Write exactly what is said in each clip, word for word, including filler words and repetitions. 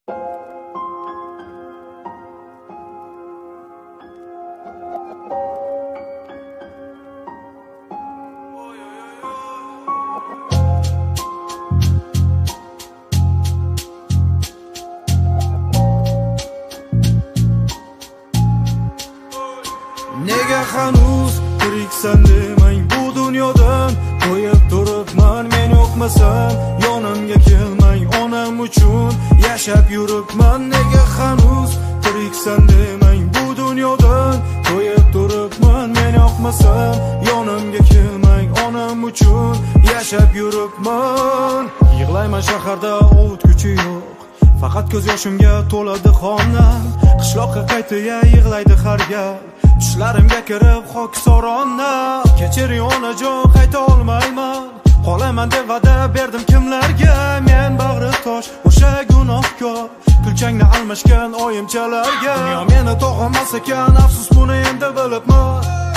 Nega hanuz tiriksan demang bu dunyodan qo'yib turibman men yo'qmasam yonimga kelmang onam uchun yashab yuribman nega hanuz tiriksan demang bu dunyodan qo'yib turibman men yo'qmasam yonimga kelmang onam uchun yashab yuribman yig'layman shaharda o'tguchi yo'q faqat ko'z yoshimga to'ladi xonam qishloqqa qaytaya yig'laydi har gal tushlarimga kirib xoksoronna kechiring onajon qayta olmayman qolaman deb va'da berdim kimlarga men bag'ri tosh o'sha gunohkor kulchangni almashgan oyimchalarga dunyo meni tog'amas ekan afsus buni endi bilibman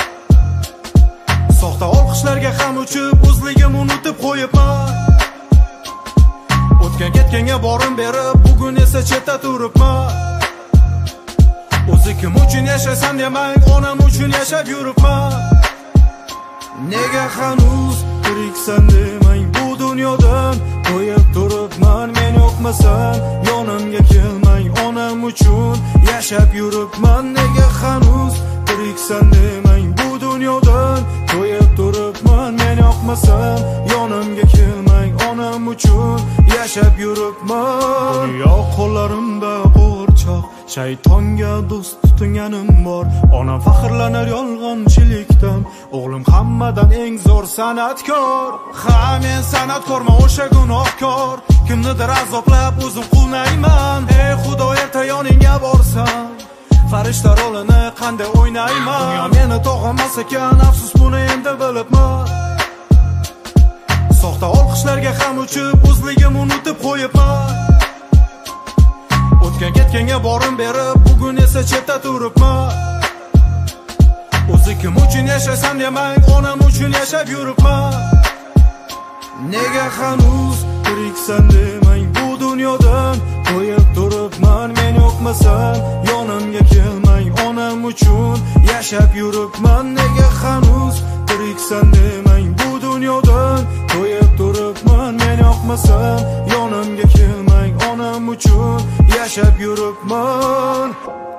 soxta olqishlarga ham uchib o'zligim unutib qo'yibman o'tgan ketganga borim berib bugun esa chetda turibman o'zi kim uchun yashaysan demang onam uchun yashab yuribman nega hanuz tiriksan demang bu dunyodan qo'yib turibman men yo'qmasam yonimga kelmang onam uchun yashab yuribman nega hanuz tiriksan demang bu dunyodan qo'yib turibman men yo'qmasam yonimga kelmang onam uchun yashab yuribman dunyo qo'llarimda qo'rchoq shaytonga do'st tutinganim bor onam faxrlanar yolg'onchilikdan o'g'lim hammadan eng zo'r san'atkor ha men san'atkorman o'sha gunohkor kimnidir azoblab o'zim quvnayman ey xudo erta yoningga borsam farishta rolini qanday o'ynayman dunyo meni tog'amas ekan afsus buni endi bilibman soxta olqishlarga ham uchib o'zligim unutib qo'yibman o'tgan ketganga borim berib bugun esa chetda turibman o'zi kim uchun yashaysan demang onam uchun yashab yuribman nega hanuz tiriksan demang bu dunyodan qo'yib turibman men yo'qmasam yonimga kelmang onam uchun yashab yuribman nega hanuz tiriksan demang bu dunyodan qo'yib turibman men yo'qmasam yonimga kelmang onam uchun yashab yuribman